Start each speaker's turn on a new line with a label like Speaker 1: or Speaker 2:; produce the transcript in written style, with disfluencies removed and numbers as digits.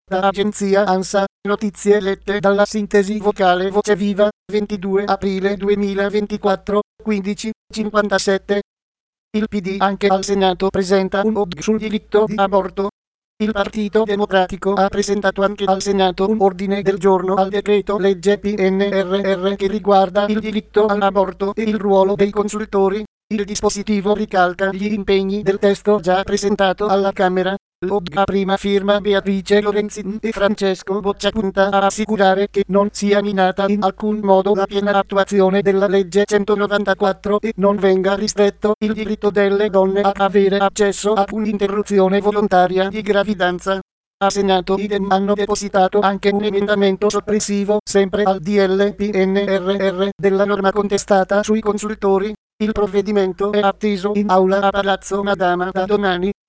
Speaker 1: Da agenzia ANSA, notizie lette dalla sintesi vocale Voce Viva, 22 aprile 2024, 15:57. Il PD anche al Senato presenta un OD sul diritto di aborto. Il Partito Democratico ha presentato anche al Senato un ordine del giorno al decreto legge PNRR che riguarda il diritto all'aborto e il ruolo dei consultori. Il dispositivo ricalca gli impegni del testo già presentato alla Camera. L'OD a prima firma Beatrice Lorenzin e Francesco Boccia punta a assicurare che non sia minata in alcun modo la piena attuazione della legge 194 e non venga ristretto il diritto delle donne ad avere accesso a un'interruzione volontaria di gravidanza. A Senato idem hanno depositato anche un emendamento soppressivo, sempre al DL PNRR, della norma contestata sui consultori. Il provvedimento è atteso in aula a Palazzo Madama da domani.